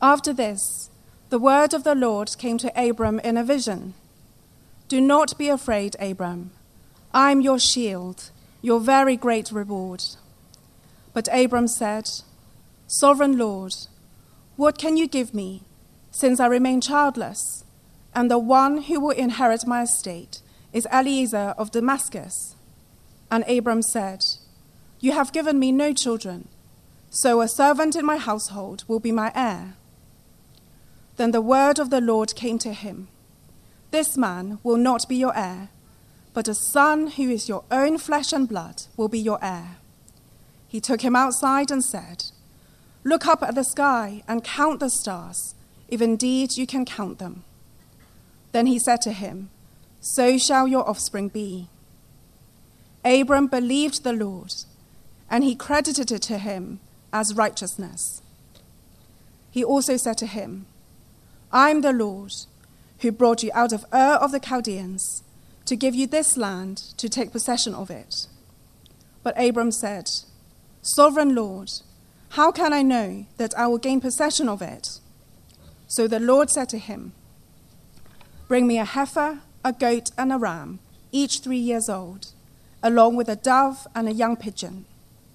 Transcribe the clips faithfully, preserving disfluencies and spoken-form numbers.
After this, the word of the Lord came to Abram in a vision. Do not be afraid, Abram. I am your shield, your very great reward. But Abram said, Sovereign Lord, what can you give me, since I remain childless, and the one who will inherit my estate is Eliezer of Damascus? And Abram said, You have given me no children, so a servant in my household will be my heir. Then the word of the Lord came to him. This man will not be your heir, but a son who is your own flesh and blood will be your heir. He took him outside and said, Look up at the sky and count the stars, if indeed you can count them. Then he said to him, So shall your offspring be. Abram believed the Lord, and he credited it to him as righteousness. He also said to him, I am the Lord, who brought you out of Ur of the Chaldeans, to give you this land to take possession of it. But Abram said, Sovereign Lord, how can I know that I will gain possession of it? So the Lord said to him, Bring me a heifer, a goat, and a ram, each three years old, along with a dove and a young pigeon.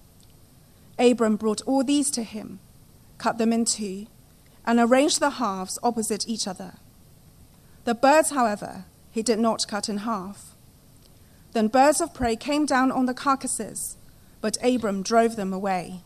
Abram brought all these to him, cut them in two, and arranged the halves opposite each other. The birds, however, he did not cut in half. Then birds of prey came down on the carcasses, but Abram drove them away.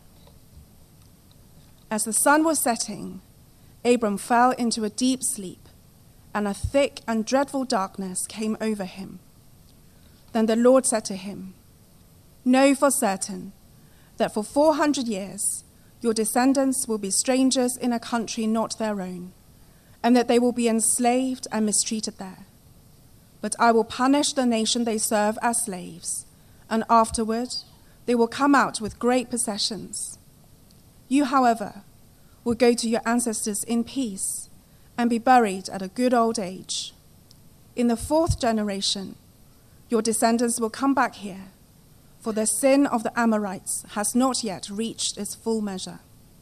As the sun was setting, Abram fell into a deep sleep, and a thick and dreadful darkness came over him. Then the Lord said to him, Know for certain that for four hundred years your descendants will be strangers in a country not their own, and that they will be enslaved and mistreated there. But I will punish the nation they serve as slaves, and afterward they will come out with great possessions. You, however, will go to your ancestors in peace and be buried at a good old age. In the fourth generation, your descendants will come back here, for the sin of the Amorites has not yet reached its full measure.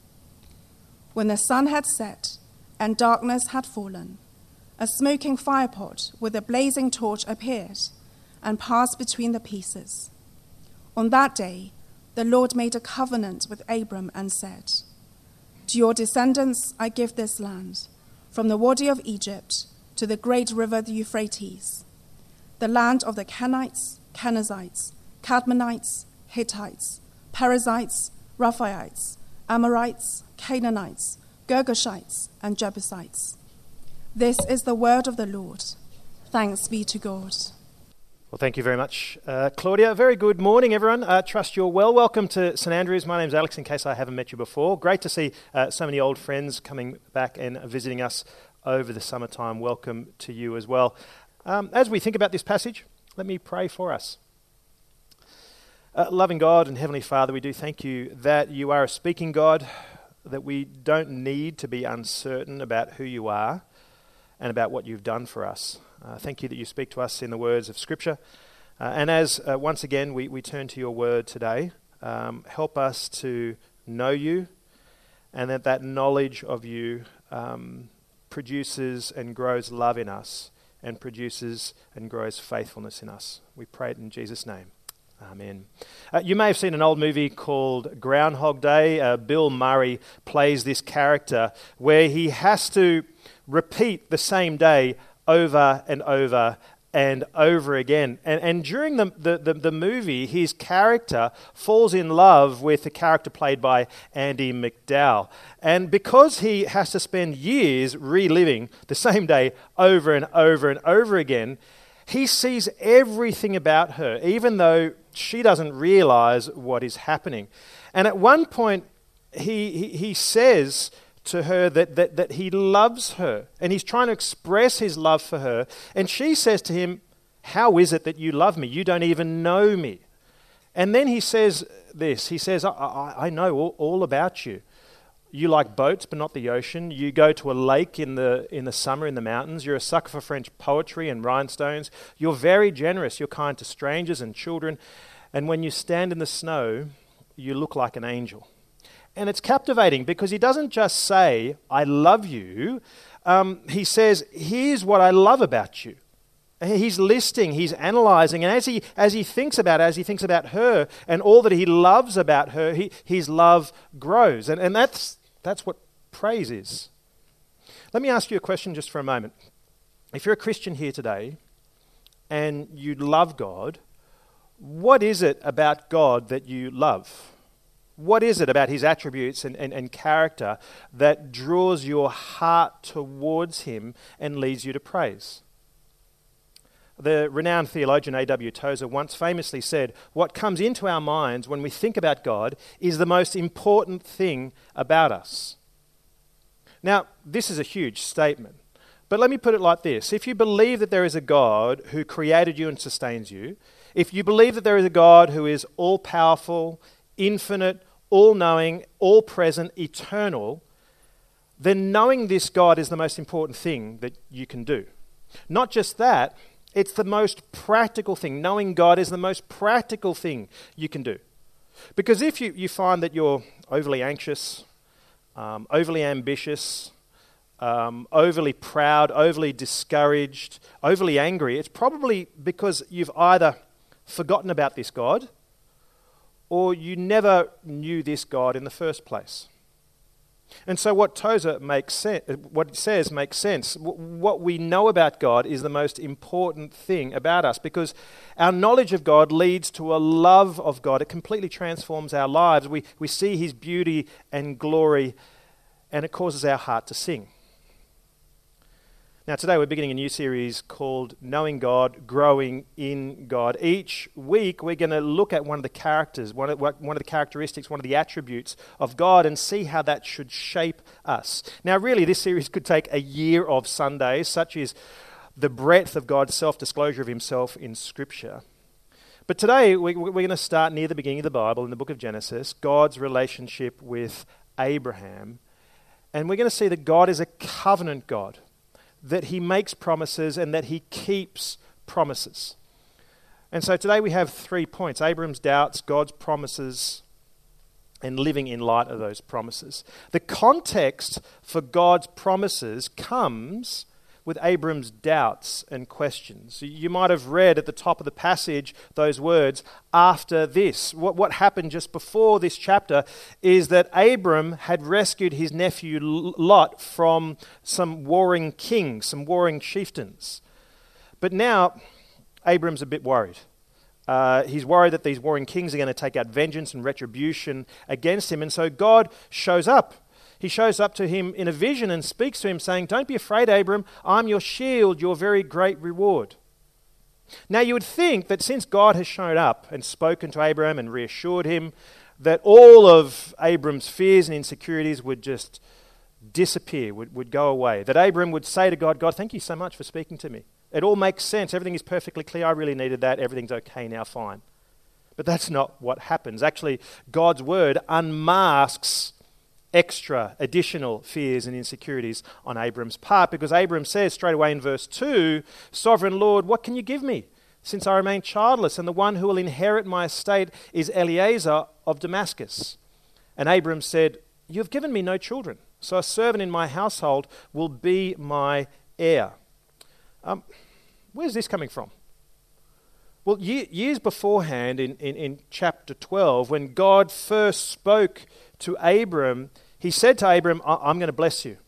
When the sun had set and darkness had fallen, a smoking firepot with a blazing torch appeared and passed between the pieces. On that day, the Lord made a covenant with Abram and said, To your descendants I give this land, from the Wadi of Egypt to the great river the Euphrates, the land of the Kenites, Kenizzites, Cadmonites, Hittites, Perizzites, Rephaites, Amorites, Canaanites, Girgashites, and Jebusites. This is the word of the Lord. Thanks be to God. Well, thank you very much, uh, Claudia. Very good morning, everyone. I uh, trust you're well. Welcome to St Andrews. My name's Alex, in case I haven't met you before. Great to see uh, so many old friends coming back and visiting us over the summertime. Welcome to you as well. Um, as we think about this passage, let me pray for us. Uh, loving God and Heavenly Father, we do thank you that you are a speaking God, that we don't need to be uncertain about who you are and about what you've done for us. Uh, thank you that you speak to us in the words of Scripture. Uh, and as uh, once again we, we turn to your word today, um, help us to know you, and that that knowledge of you um, produces and grows love in us and produces and grows faithfulness in us. We pray it in Jesus' name. Amen. Uh, you may have seen an old movie called Groundhog Day. Uh, Bill Murray plays this character where he has to repeat the same day over and over and over again. And, and during the, the, the, the movie, his character falls in love with the character played by Andy McDowell. And because he has to spend years reliving the same day over and over and over again, he sees everything about her, even though she doesn't realize what is happening. And at one point, he he, he says to her that, that, that he loves her, and he's trying to express his love for her. And she says to him, how is it that you love me? You don't even know me. And then he says this, he says, I, I, I know all, all about you. You like boats, but not the ocean. You go to a lake in the in the summer in the mountains. You're a sucker for French poetry and rhinestones. You're very generous. You're kind to strangers and children. And when you stand in the snow, you look like an angel. And it's captivating because he doesn't just say, I love you. Um, he says, here's what I love about you. He's listing, he's analysing, and as he as he thinks about it, as he thinks about her and all that he loves about her, he, his love grows. And, and that's that's what praise is. Let me ask you a question just for a moment. If you're a Christian here today and you love God, what is it about God that you love? What is it about his attributes and, and, and character that draws your heart towards him and leads you to praise? The renowned theologian A W Tozer once famously said, what comes into our minds when we think about God is the most important thing about us. Now, this is a huge statement, but let me put it like this. If you believe that there is a God who created you and sustains you, if you believe that there is a God who is all-powerful, infinite, all-knowing, all-present, eternal, then knowing this God is the most important thing that you can do. Not just that, it's the most practical thing. Knowing God is the most practical thing you can do. Because if you, you find that you're overly anxious, um, overly ambitious, um, overly proud, overly discouraged, overly angry, it's probably because you've either forgotten about this God or you never knew this God in the first place. And so what Tozer makes sense, what it says makes sense. What we know about God is the most important thing about us because our knowledge of God leads to a love of God. It completely transforms our lives. We, we see his beauty and glory, and it causes our heart to sing. Now today we're beginning a new series called Knowing God, Growing in God. Each week we're going to look at one of the characters, one of, one of the characteristics, one of the attributes of God and see how that should shape us. Now really this series could take a year of Sundays, such is the breadth of God's self-disclosure of himself in Scripture. But today we, we're going to start near the beginning of the Bible in the book of Genesis, God's relationship with Abraham. And we're going to see that God is a covenant God, that he makes promises and that he keeps promises. And so today we have three points: Abram's doubts, God's promises, and living in light of those promises. The context for God's promises comes with Abram's doubts and questions. You might have read at the top of the passage those words, after this. What, what happened just before this chapter is that Abram had rescued his nephew Lot from some warring kings, some warring chieftains. But now Abram's a bit worried. Uh, he's worried that these warring kings are going to take out vengeance and retribution against him. And so God shows up. He shows up to him in a vision and speaks to him saying, don't be afraid, Abram, I'm your shield, your very great reward. Now you would think that since God has shown up and spoken to Abram and reassured him, that all of Abram's fears and insecurities would just disappear, would, would go away. That Abram would say to God, God, thank you so much for speaking to me. It all makes sense. Everything is perfectly clear. I really needed that. Everything's okay now, fine. But that's not what happens. Actually, God's word unmasks extra, additional fears and insecurities on Abram's part, because Abram says straight away in verse two, Sovereign Lord, what can you give me, since I remain childless, and the one who will inherit my estate is Eliezer of Damascus? And Abram said, you have given me no children, so a servant in my household will be my heir. Um, where's this coming from? Well, ye- years beforehand in, in, in chapter twelve, when God first spoke to Abram, he said to Abram, I'm going to bless you.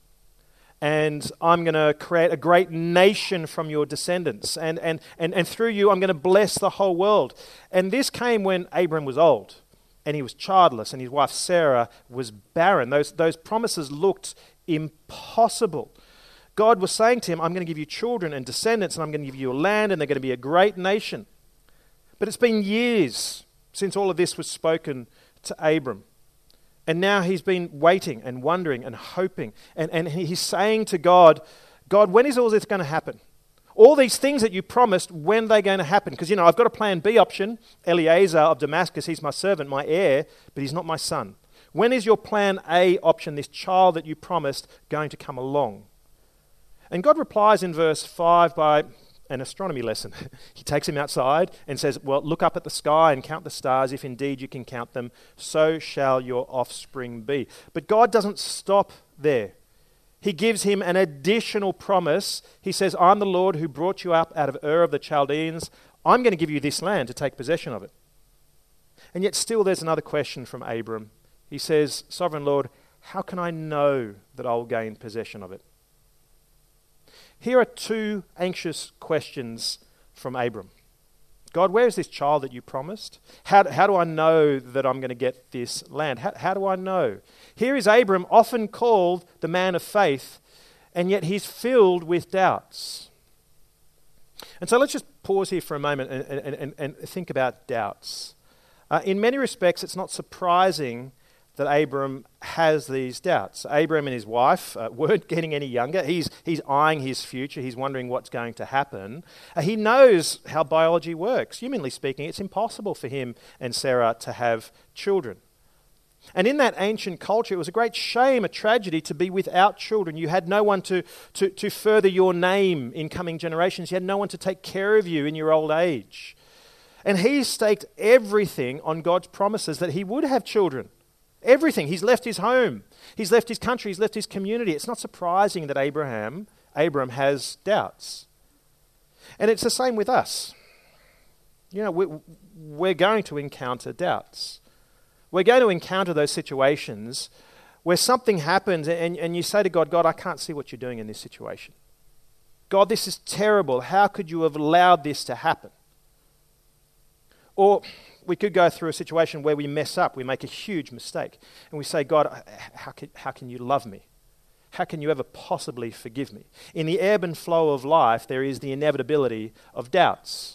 And I'm going to create a great nation from your descendants. And, and, and, and through you, I'm going to bless the whole world. And this came when Abram was old and he was childless and his wife Sarah was barren. Those, those promises looked impossible. God was saying to him, I'm going to give you children and descendants, and I'm going to give you a land, and they're going to be a great nation. But it's been years since all of this was spoken to Abram. And now he's been waiting and wondering and hoping. And, and he's saying to God, God, when is all this going to happen? All these things that you promised, when are they going to happen? Because, you know, I've got a plan B option. Eliezer of Damascus, he's my servant, my heir, but he's not my son. When is your plan A option, this child that you promised, going to come along? And God replies in verse five by an astronomy lesson. He takes him outside and says, well, look up at the sky and count the stars. If indeed you can count them, so shall your offspring be. But God doesn't stop there. He gives him an additional promise. He says, I'm the Lord who brought you up out of Ur of the Chaldeans. I'm going to give you this land to take possession of it. And yet still there's another question from Abram. He says, Sovereign Lord, how can I know that I will gain possession of it? Here are two anxious questions from Abram. God, where is this child that you promised? How, how do I know that I'm going to get this land? How, how do I know? Here is Abram, often called the man of faith, and yet he's filled with doubts. And so let's just pause here for a moment and, and, and, and think about doubts. Uh, in many respects, it's not surprising that Abram has these doubts. Abram and his wife uh, weren't getting any younger. He's, he's eyeing his future. He's wondering what's going to happen. Uh, he knows how biology works. Humanly speaking, it's impossible for him and Sarah to have children. And in that ancient culture, it was a great shame, a tragedy to be without children. You had no one to, to, to further your name in coming generations. You had no one to take care of you in your old age. And he staked everything on God's promises that he would have children. Everything. He's left his home. He's left his country. He's left his community. It's not surprising that Abraham, Abram has doubts. And it's the same with us. You know, we, we're going to encounter doubts. We're going to encounter those situations where something happens and, and you say to God, God, I can't see what you're doing in this situation. God, this is terrible. How could you have allowed this to happen? Or we could go through a situation where we mess up, we make a huge mistake, and we say, God, how can, how can you love me? How can you ever possibly forgive me? In the ebb and flow of life, there is the inevitability of doubts.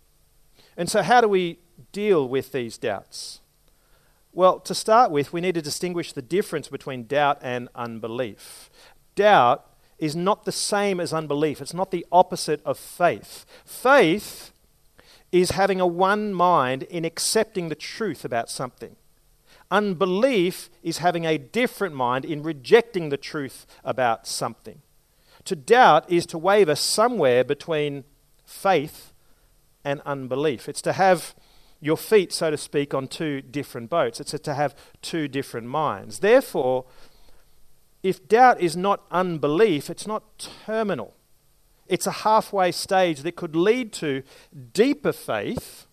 And so how do we deal with these doubts? Well, to start with, we need to distinguish the difference between doubt and unbelief. Doubt is not the same as unbelief. It's not the opposite of faith. Faith is having a one mind in accepting the truth about something. Unbelief is having a different mind in rejecting the truth about something. To doubt is to waver somewhere between faith and unbelief. It's to have your feet, so to speak, on two different boats. It's to have two different minds. Therefore, if doubt is not unbelief, it's not terminal. It's a halfway stage that could lead to deeper faith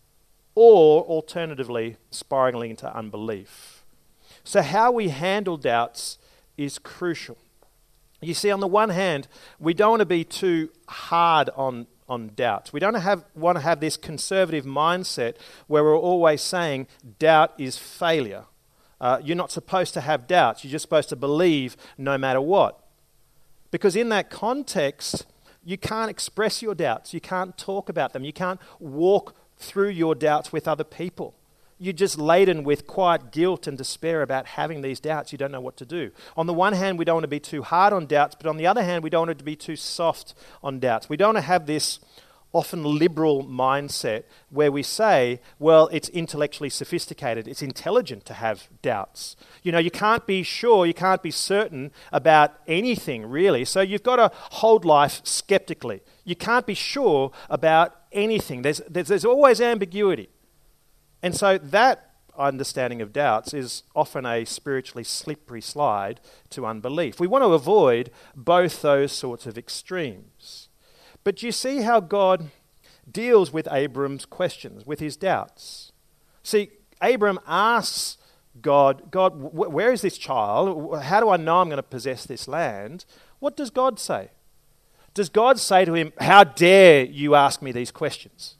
or, alternatively, spiraling into unbelief. So how we handle doubts is crucial. You see, on the one hand, we don't want to be too hard on, on doubts. We don't have, want to have this conservative mindset where we're always saying doubt is failure. Uh, you're not supposed to have doubts. You're just supposed to believe no matter what. Because in that context, you can't express your doubts. You can't talk about them. You can't walk through your doubts with other people. You're just laden with quiet guilt and despair about having these doubts. You don't know what to do. On the one hand, we don't want to be too hard on doubts, but on the other hand, we don't want to be too soft on doubts. We don't want to have this often liberal mindset where we say, well, it's intellectually sophisticated, it's intelligent to have doubts. You know, you can't be sure, you can't be certain about anything really, so you've got to hold life skeptically. You can't be sure about anything. There's, there's, there's always ambiguity. And so that understanding of doubts is often a spiritually slippery slide to unbelief. We want to avoid both those sorts of extremes. But do you see how God deals with Abram's questions, with his doubts? See, Abram asks God, God, wh- where is this child? How do I know I'm going to possess this land? What does God say? Does God say to him, how dare you ask me these questions?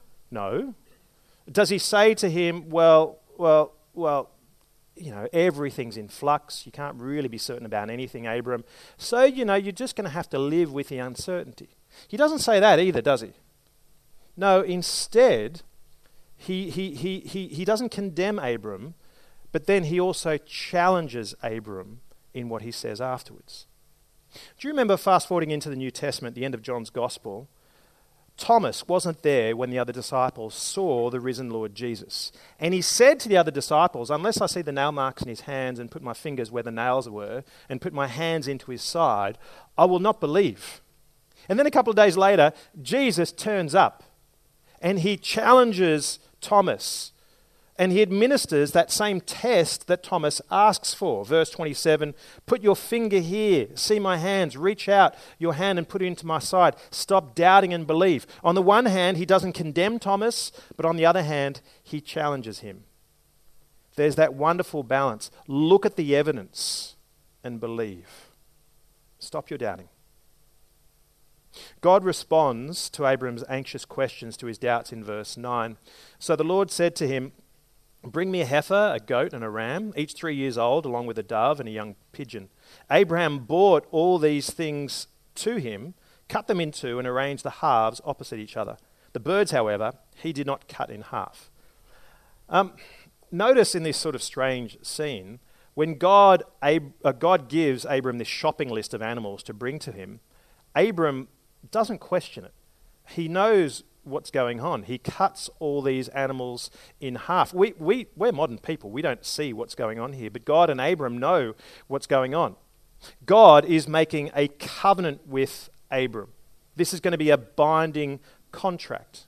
No. Does he say to him, well, well, well, you know, everything's in flux. You can't really be certain about anything, Abram. So, you know, you're just going to have to live with the uncertainty. He doesn't say that either, does he? No, instead, he, he, he, he, he doesn't condemn Abram, but then he also challenges Abram in what he says afterwards. Do you remember, fast forwarding into the New Testament, the end of John's Gospel, Thomas wasn't there when the other disciples saw the risen Lord Jesus. And he said to the other disciples, unless I see the nail marks in his hands and put my fingers where the nails were and put my hands into his side, I will not believe. And then a couple of days later, Jesus turns up and he challenges Thomas and he administers that same test that Thomas asks for. Verse twenty-seven, put your finger here, see my hands, reach out your hand and put it into my side. Stop doubting and believe. On the one hand, he doesn't condemn Thomas, but on the other hand, he challenges him. There's that wonderful balance. Look at the evidence and believe. Stop your doubting. God responds to Abram's anxious questions to his doubts in verse nine. So the Lord said to him, bring me a heifer, a goat, and a ram, each three years old, along with a dove and a young pigeon. Abraham brought all these things to him, cut them in two, and arranged the halves opposite each other. The birds, however, he did not cut in half. Um, notice in this sort of strange scene, when God, Ab- uh, God gives Abram this shopping list of animals to bring to him, Abram doesn't question it. He knows what's going on. He cuts all these animals in half. We, we, we're modern people. We don't see what's going on here, but God and Abram know what's going on. God is making a covenant with Abram. This is going to be a binding contract.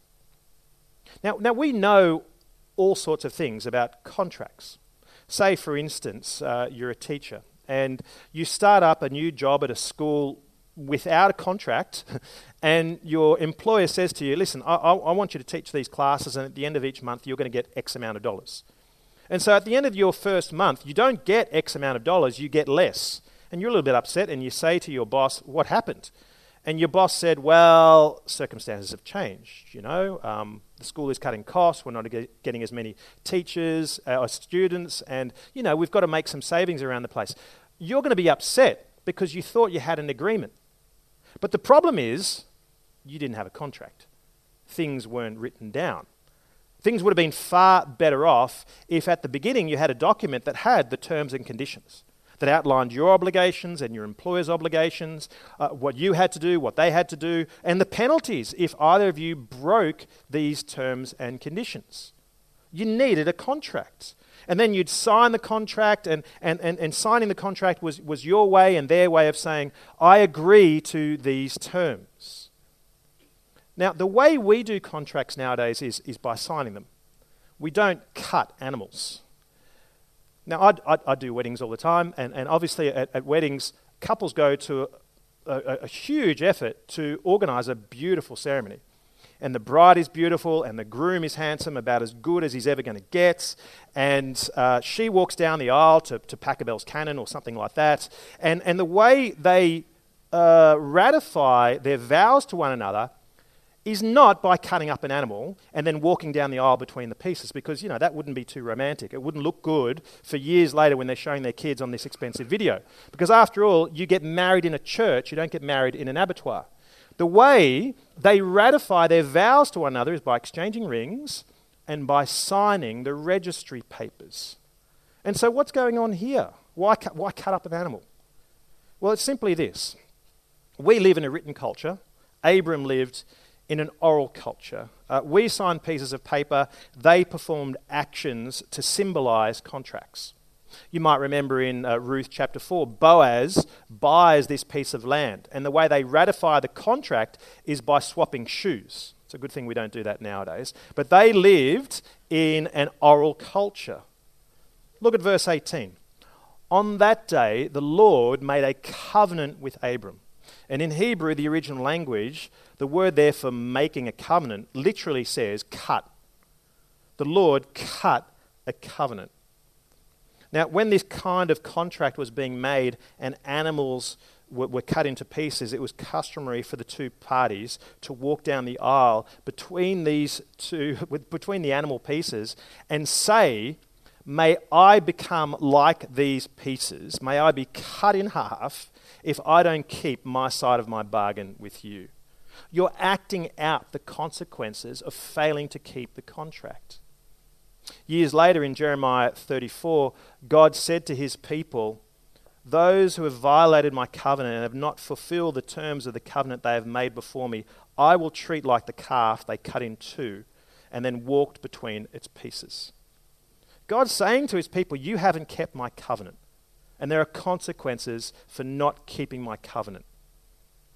Now, now we know all sorts of things about contracts. Say, for instance, uh, you're a teacher and you start up a new job at a school without a contract, and your employer says to you, listen, I, I, I want you to teach these classes, and at the end of each month you're going to get X amount of dollars. And so at the end of your first month, you don't get X amount of dollars, you get less. And you're a little bit upset, and you say to your boss, what happened? And your boss said, well, circumstances have changed, you know. Um, the school is cutting costs, we're not get, getting as many teachers uh, or students, and, you know, we've got to make some savings around the place. You're going to be upset because you thought you had an agreement. But the problem is, you didn't have a contract. Things weren't written down. Things would have been far better off if at the beginning you had a document that had the terms and conditions, that outlined your obligations and your employer's obligations, uh, what you had to do, what they had to do, and the penalties if either of you broke these terms and conditions. You needed a contract. And then you'd sign the contract, and, and, and, and signing the contract was, was your way and their way of saying, I agree to these terms. Now, the way we do contracts nowadays is, is by signing them. We don't cut animals. Now, I, I, I do weddings all the time, and, and obviously at, at weddings, couples go to a, a, a huge effort to organise a beautiful ceremony. And the bride is beautiful, and the groom is handsome, about as good as he's ever going to get. And uh, she walks down the aisle to, to Pachelbel's Canon or something like that. And, and the way they uh, ratify their vows to one another is not by cutting up an animal and then walking down the aisle between the pieces, because, you know, that wouldn't be too romantic. It wouldn't look good for years later when they're showing their kids on this expensive video. Because after all, you get married in a church, you don't get married in an abattoir. The way they ratify their vows to one another is by exchanging rings and by signing the registry papers. And so what's going on here? Why cut, why cut up an animal? Well, it's simply this. We live in a written culture. Abram lived in an oral culture. Uh, we signed pieces of paper. They performed actions to symbolize contracts. You might remember in uh, Ruth chapter four, Boaz buys this piece of land, and the way they ratify the contract is by swapping shoes. It's a good thing we don't do that nowadays. But they lived in an oral culture. Look at verse eighteen. On that day, the Lord made a covenant with Abram. And in Hebrew, the original language, the word there for making a covenant literally says cut. The Lord cut a covenant. Now, when this kind of contract was being made and animals were, were cut into pieces, it was customary for the two parties to walk down the aisle between these two, between the animal pieces, and say, may I become like these pieces, may I be cut in half if I don't keep my side of my bargain with you. You're acting out the consequences of failing to keep the contract. Years later in Jeremiah thirty-four, God said to his people, those who have violated my covenant and have not fulfilled the terms of the covenant they have made before me, I will treat like the calf they cut in two and then walked between its pieces. God's saying to his people, you haven't kept my covenant, and there are consequences for not keeping my covenant.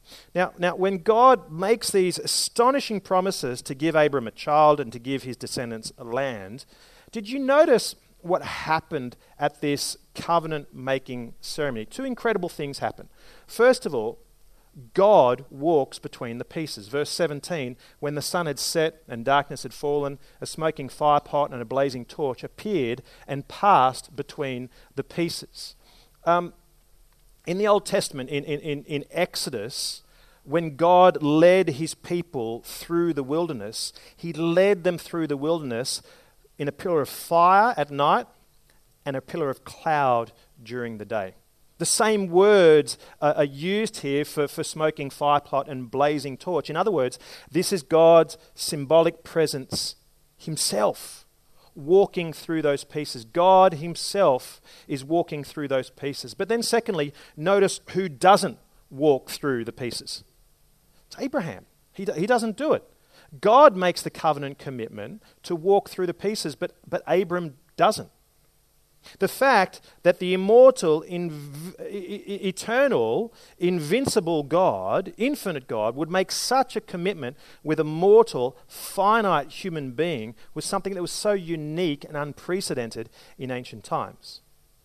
Now, now, when God makes these astonishing promises to give Abram a child and to give his descendants a land, did you notice what happened at this covenant-making ceremony? Two incredible things happen. First of all, God walks between the pieces. Verse seventeen, when the sun had set and darkness had fallen, a smoking firepot and a blazing torch appeared and passed between the pieces. Um, in the Old Testament, in, in, in Exodus, when God led his people through the wilderness, he led them through the wilderness in a pillar of fire at night and a pillar of cloud during the day. The same words uh, are used here for, for smoking firepot and blazing torch. In other words, this is God's symbolic presence himself walking through those pieces. God himself is walking through those pieces. But then secondly, notice who doesn't walk through the pieces. It's Abraham. He, he doesn't do it. God makes the covenant commitment to walk through the pieces, but, but Abram doesn't. The fact that the immortal, inv- eternal, invincible God, infinite God, would make such a commitment with a mortal, finite human being was something that was so unique and unprecedented in ancient times.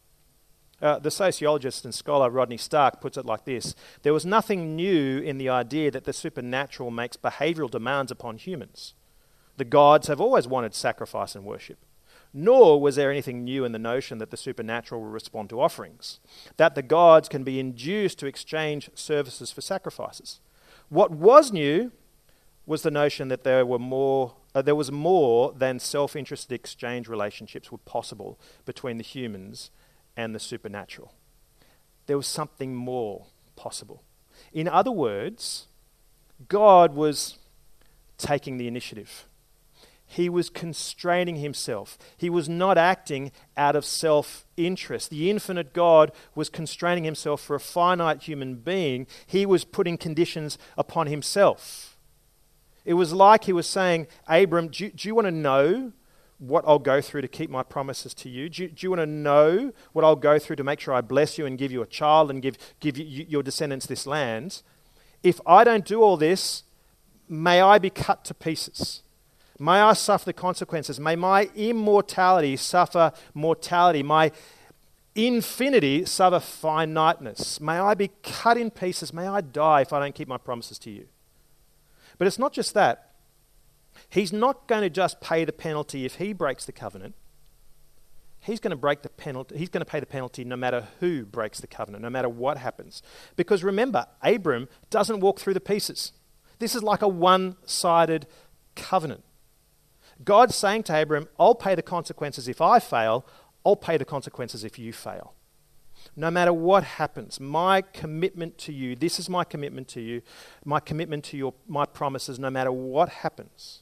Uh, the sociologist and scholar Rodney Stark puts it like this: there was nothing new in the idea that the supernatural makes behavioral demands upon humans. The gods have always wanted sacrifice and worship. Nor was there anything new in the notion that the supernatural will respond to offerings, that the gods can be induced to exchange services for sacrifices. What was new was the notion that there were more, uh, there was more than self-interested exchange relationships were possible between the humans and the supernatural. There was something more possible. In other words, God was taking the initiative. He was constraining himself. He was not acting out of self-interest. The infinite God was constraining himself for a finite human being. He was putting conditions upon himself. It was like he was saying, Abram, do you, do you want to know what I'll go through to keep my promises to you? Do you, do you want to know what I'll go through to make sure I bless you and give you a child and give, give you, your descendants this land? If I don't do all this, may I be cut to pieces. May I suffer the consequences. May my immortality suffer mortality. My infinity suffer finiteness. May I be cut in pieces. May I die if I don't keep my promises to you. But it's not just that. He's not going to just pay the penalty if he breaks the covenant. He's going to break the penalty. He's going to pay the penalty no matter who breaks the covenant, no matter what happens. Because remember, Abram doesn't walk through the pieces. This is like a one-sided covenant. God's saying to Abram, I'll pay the consequences if I fail. I'll pay the consequences if you fail. No matter what happens, my commitment to you, this is my commitment to you, my commitment to your my promises, no matter what happens.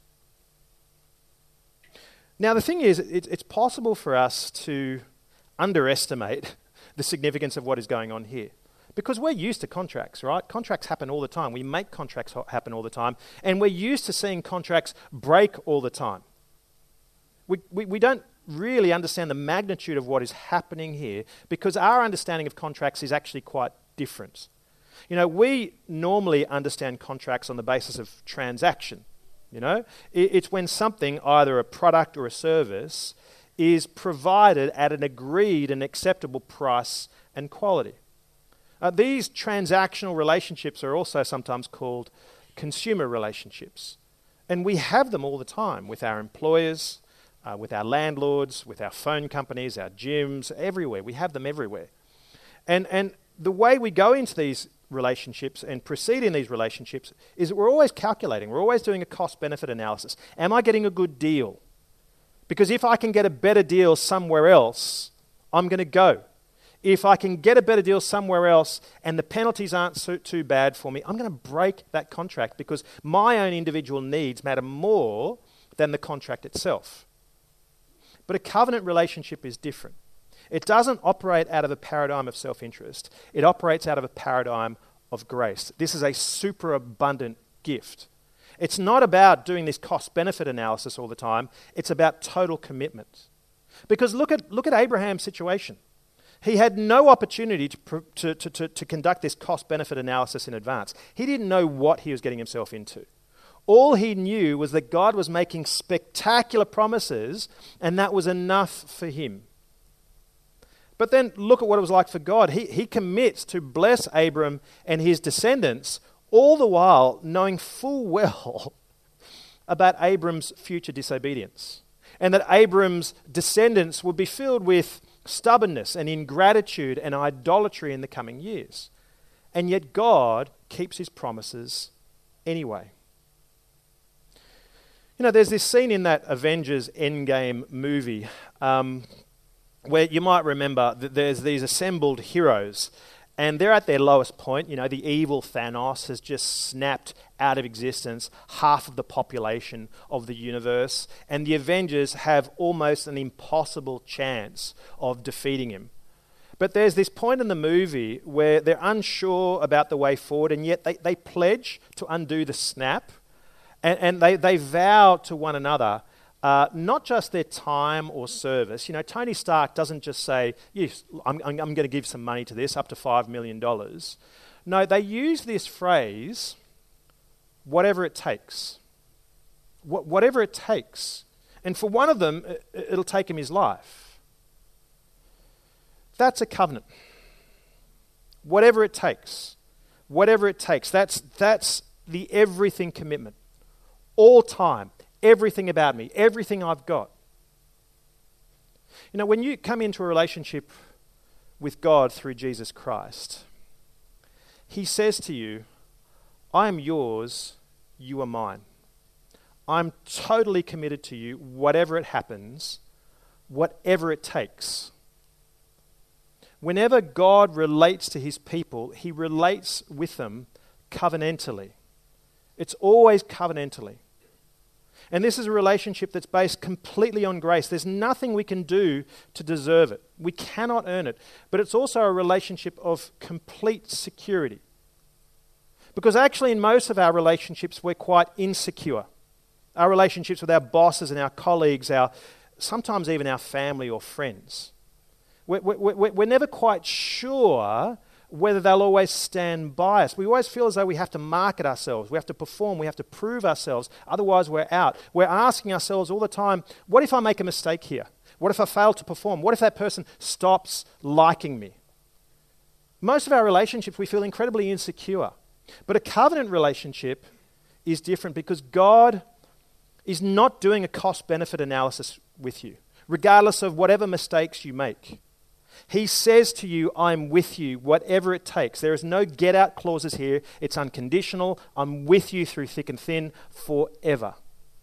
Now, the thing is, it, it's possible for us to underestimate the significance of what is going on here. Because we're used to contracts, right? Contracts happen all the time. We make contracts happen all the time. And we're used to seeing contracts break all the time. We, we, we don't really understand the magnitude of what is happening here because our understanding of contracts is actually quite different. You know, we normally understand contracts on the basis of transaction. You know, it, it's when something, either a product or a service, is provided at an agreed and acceptable price and quality. Uh, these transactional relationships are also sometimes called consumer relationships. And we have them all the time with our employers, uh, with our landlords, with our phone companies, our gyms, everywhere. We have them everywhere. And, and the way we go into these relationships and proceed in these relationships is that we're always calculating. We're always doing a cost-benefit analysis. Am I getting a good deal? Because if I can get a better deal somewhere else, I'm going to go. If I can get a better deal somewhere else and the penalties aren't so, too bad for me, I'm going to break that contract because my own individual needs matter more than the contract itself. But a covenant relationship is different. It doesn't operate out of a paradigm of self-interest. It operates out of a paradigm of grace. This is a superabundant gift. It's not about doing this cost-benefit analysis all the time. It's about total commitment. Because look at, look at Abraham's situation. He had no opportunity to, pr- to, to, to, to conduct this cost-benefit analysis in advance. He didn't know what he was getting himself into. All he knew was that God was making spectacular promises, and that was enough for him. But then look at what it was like for God. He, he commits to bless Abram and his descendants, all the while knowing full well about Abram's future disobedience, and that Abram's descendants would be filled with stubbornness and ingratitude and idolatry in the coming years. And yet God keeps his promises anyway. You know, there's this scene in that Avengers Endgame movie um, where you might remember that there's these assembled heroes, and they're at their lowest point. You know, the evil Thanos has just snapped out of existence half of the population of the universe, and the Avengers have almost an impossible chance of defeating him. But there's this point in the movie where they're unsure about the way forward, and yet they, they pledge to undo the snap, and, and they, they vow to one another Uh, not just their time or service. You know, Tony Stark doesn't just say, yes, I'm, I'm, I'm going to give some money to this, up to five million dollars. No, they use this phrase, whatever it takes. Wh- whatever it takes. And for one of them, it, it'll take him his life. That's a covenant. Whatever it takes. Whatever it takes. That's, that's the everything commitment. All time. Everything about me, everything I've got. You know, when you come into a relationship with God through Jesus Christ, he says to you, I am yours, you are mine. I'm totally committed to you, whatever it happens, whatever it takes. Whenever God relates to his people, he relates with them covenantally. It's always covenantally. And this is a relationship that's based completely on grace. There's nothing we can do to deserve it. We cannot earn it. But it's also a relationship of complete security. Because actually in most of our relationships, we're quite insecure. Our relationships with our bosses and our colleagues, our sometimes even our family or friends. We're, we're, we're never quite sure whether they'll always stand by us. We always feel as though we have to market ourselves, we have to perform, we have to prove ourselves, otherwise we're out. We're asking ourselves all the time, what if I make a mistake here? What if I fail to perform? What if that person stops liking me? Most of our relationships, we feel incredibly insecure. But a covenant relationship is different because God is not doing a cost-benefit analysis with you, regardless of whatever mistakes you make. He says to you, I'm with you, whatever it takes. There is no get-out clauses here. It's unconditional. I'm with you through thick and thin forever.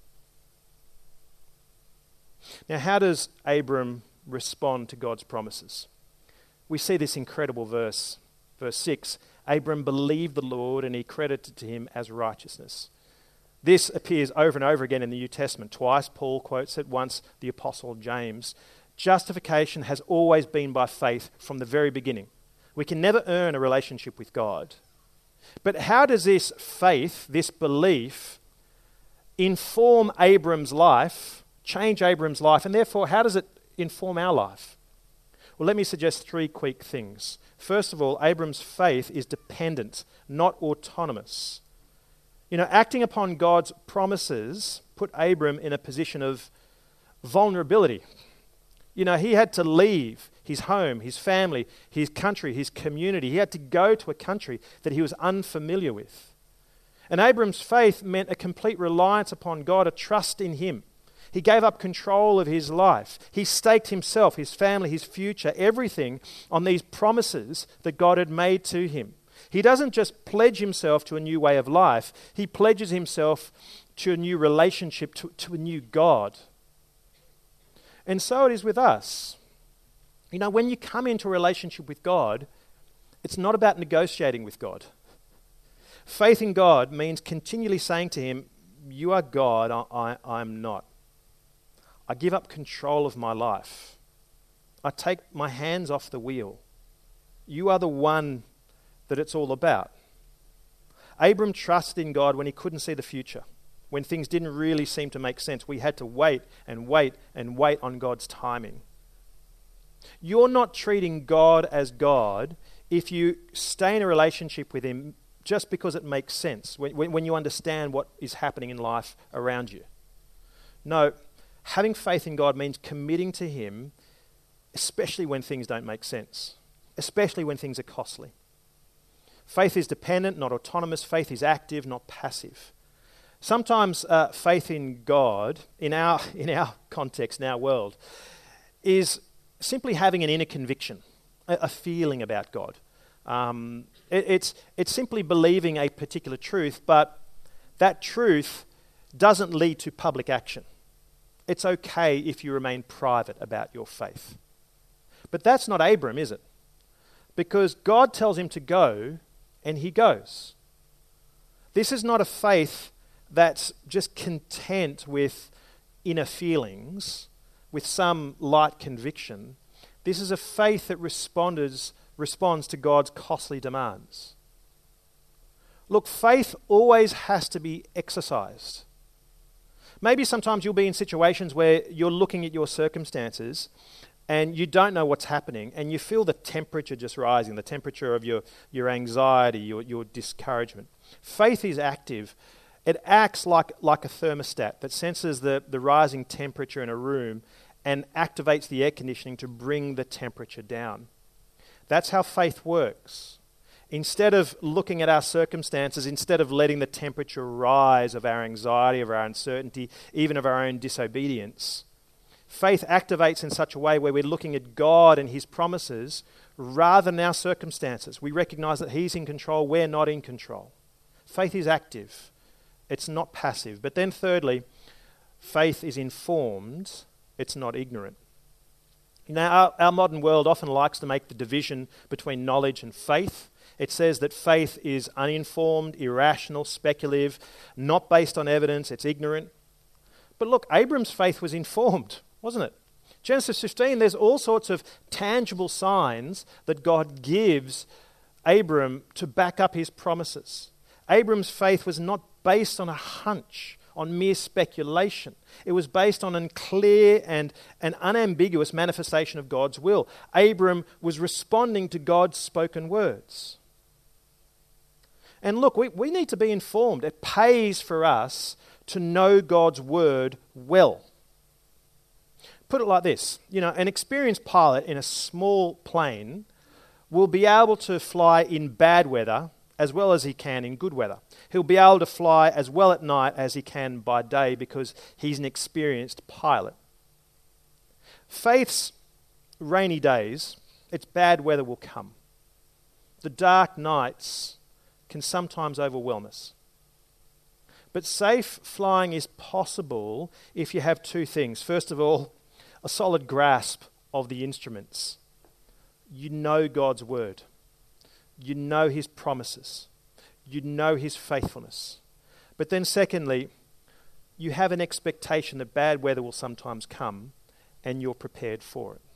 Now, how does Abram respond to God's promises? We see this incredible verse, verse six. Abram believed the Lord and he credited to him as righteousness. This appears over and over again in the New Testament. Twice Paul quotes it, once the Apostle James. Justification has always been by faith from the very beginning. We can never earn a relationship with God. But how does this faith, this belief, inform Abram's life, change Abram's life, and therefore how does it inform our life? Well, let me suggest three quick things. First of all, Abram's faith is dependent, not autonomous. You know, acting upon God's promises put Abram in a position of vulnerability. You know, he had to leave his home, his family, his country, his community. He had to go to a country that he was unfamiliar with. And Abram's faith meant a complete reliance upon God, a trust in him. He gave up control of his life. He staked himself, his family, his future, everything on these promises that God had made to him. He doesn't just pledge himself to a new way of life. He pledges himself to a new relationship, to, to a new God. And so it is with us. You know, when you come into a relationship with God, it's not about negotiating with God. Faith in God means continually saying to him, you are God, I, I, I'm not. I give up control of my life. I take my hands off the wheel. You are the one that it's all about. Abram trusted in God when he couldn't see the future. When things didn't really seem to make sense, we had to wait and wait and wait on God's timing. You're not treating God as God if you stay in a relationship with him just because it makes sense, when, when you understand what is happening in life around you. No, having faith in God means committing to him, especially when things don't make sense, especially when things are costly. Faith is dependent, not autonomous. Faith is active, not passive. Sometimes uh, faith in God, in our in our context, in our world, is simply having an inner conviction, a, a feeling about God. Um, it, it's it's simply believing a particular truth, but that truth doesn't lead to public action. It's okay if you remain private about your faith. But that's not Abram, is it? Because God tells him to go, and he goes. This is not a faith that's just content with inner feelings, with some light conviction. This is a faith that responds, responds to God's costly demands. Look, faith always has to be exercised. Maybe sometimes you'll be in situations where you're looking at your circumstances and you don't know what's happening, and you feel the temperature just rising, the temperature of your, your anxiety, your, your discouragement. Faith is active. It acts like, like a thermostat that senses the, the rising temperature in a room and activates the air conditioning to bring the temperature down. That's how faith works. Instead of looking at our circumstances, instead of letting the temperature rise of our anxiety, of our uncertainty, even of our own disobedience, faith activates in such a way where we're looking at God and his promises rather than our circumstances. We recognize that he's in control, we're not in control. Faith is active. It's not passive. But then thirdly, faith is informed. It's not ignorant. Now, our, our modern world often likes to make the division between knowledge and faith. It says that faith is uninformed, irrational, speculative, not based on evidence, it's ignorant. But look, Abram's faith was informed, wasn't it? Genesis fifteen, there's all sorts of tangible signs that God gives Abram to back up his promises. Abram's faith was not based on a hunch, on mere speculation. It was based on a clear and an unambiguous manifestation of God's will. Abram was responding to God's spoken words. And look, we, we need to be informed. It pays for us to know God's word well. Put it like this, you know, an experienced pilot in a small plane will be able to fly in bad weather as well as he can in good weather. He'll be able to fly as well at night as he can by day because he's an experienced pilot. Faith's rainy days, its bad weather will come. The dark nights can sometimes overwhelm us. But safe flying is possible if you have two things. First of all, a solid grasp of the instruments. You know God's word. You know his promises. You know his faithfulness. But then secondly, you have an expectation that bad weather will sometimes come and you're prepared for it.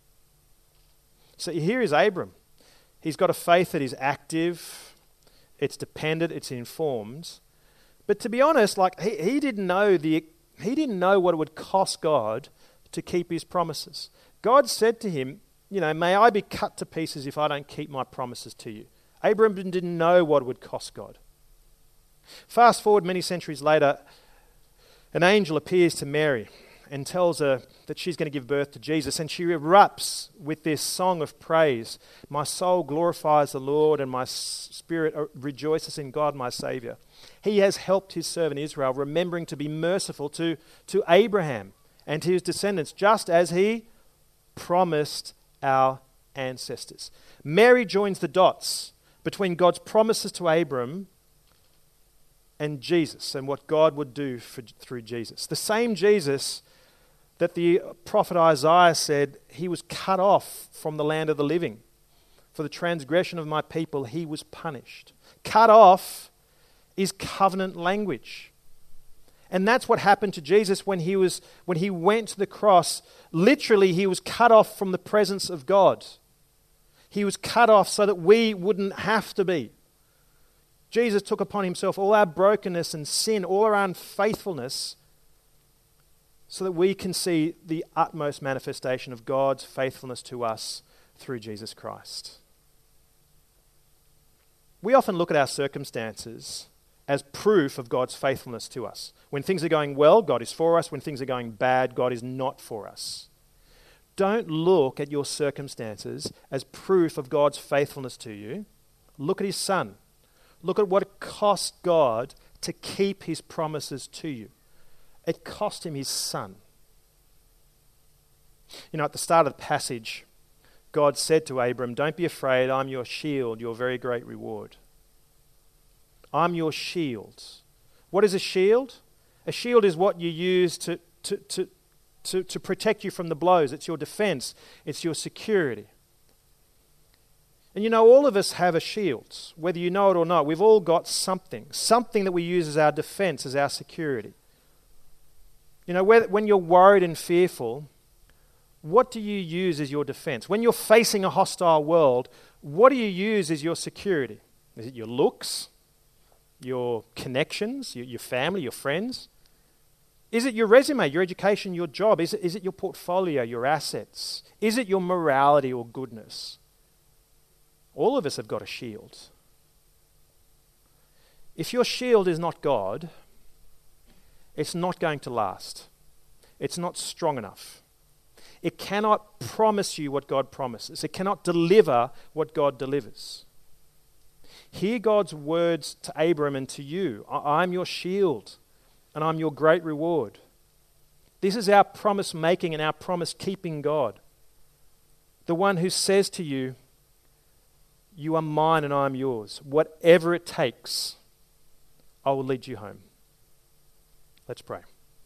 So here is Abram. He's got a faith that is active, it's dependent, it's informed. But to be honest, like he, he didn't know the he didn't know what it would cost God to keep his promises. God said to him, you know, may I be cut to pieces if I don't keep my promises to you. Abram didn't know what it would cost God. Fast forward many centuries later, an angel appears to Mary and tells her that she's going to give birth to Jesus, and she erupts with this song of praise. My soul glorifies the Lord, and my spirit rejoices in God my Saviour. He has helped his servant Israel, remembering to be merciful to, to Abraham and to his descendants, just as he promised our ancestors. Mary joins the dots between God's promises to Abram and Jesus and what God would do for, through Jesus. The same Jesus that the prophet Isaiah said, he was cut off from the land of the living. For the transgression of my people, he was punished. Cut off is covenant language. And that's what happened to Jesus when he was when he went to the cross. Literally, he was cut off from the presence of God. He was cut off so that we wouldn't have to be. Jesus took upon himself all our brokenness and sin, all our unfaithfulness, so that we can see the utmost manifestation of God's faithfulness to us through Jesus Christ. We often look at our circumstances as proof of God's faithfulness to us. When things are going well, God is for us. When things are going bad, God is not for us. Don't look at your circumstances as proof of God's faithfulness to you. Look at his Son. Look at what it cost God to keep his promises to you. It cost him his Son. You know, at the start of the passage, God said to Abram, "Don't be afraid, I'm your shield, your very great reward." I'm your shield. What is a shield? A shield is what you use to, to, to, to, to protect you from the blows. It's your defense. It's your security. And you know, all of us have a shield, whether you know it or not. We've all got something, something that we use as our defense, as our security. You know, when you're worried and fearful, what do you use as your defense? When you're facing a hostile world, what do you use as your security? Is it your looks? Your connections, your, your family, your friends? Is it your resume, your education, your job? Is it, is it your portfolio, your assets? Is it your morality or goodness? All of us have got a shield. If your shield is not God, it's not going to last. It's not strong enough. It cannot promise you what God promises. It cannot deliver what God delivers. Hear God's words to Abram and to you. I'm your shield and I'm your great reward. This is our promise making and our promise keeping God. The one who says to you, you are mine and I am yours. Whatever it takes, I will lead you home. Let's pray.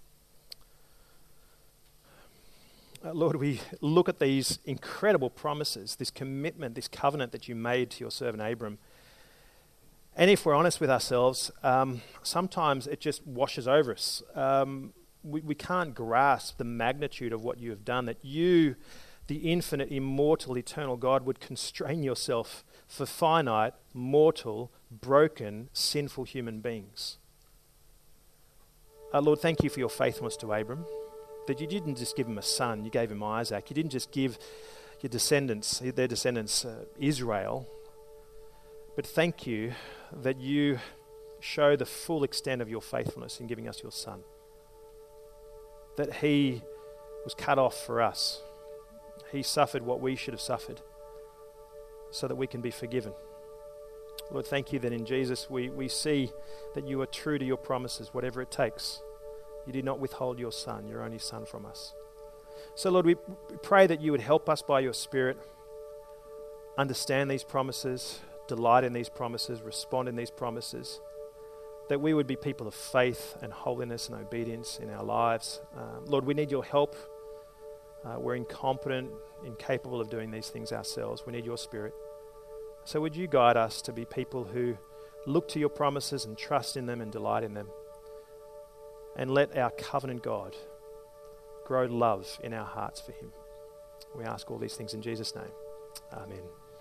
Uh, Lord, we look at these incredible promises, this commitment, this covenant that you made to your servant Abram. And if we're honest with ourselves, um, sometimes it just washes over us. Um, we, we can't grasp the magnitude of what you have done, that you, the infinite, immortal, eternal God, would constrain yourself for finite, mortal, broken, sinful human beings. Uh, Lord, thank you for your faithfulness to Abram, that you didn't just give him a son, you gave him Isaac. You didn't just give your descendants, their descendants, uh, Israel. But thank you that you show the full extent of your faithfulness in giving us your Son. That he was cut off for us. He suffered what we should have suffered so that we can be forgiven. Lord, thank you that in Jesus we, we see that you are true to your promises, whatever it takes. You did not withhold your Son, your only Son, from us. So Lord, we pray that you would help us by your Spirit understand these promises, delight in these promises, respond in these promises, that we would be people of faith and holiness and obedience in our lives. Uh, Lord, we need your help. Uh, we're incompetent, incapable of doing these things ourselves. We need your Spirit. So would you guide us to be people who look to your promises and trust in them and delight in them, and let our covenant God grow love in our hearts for him. We ask all these things in Jesus' name. Amen.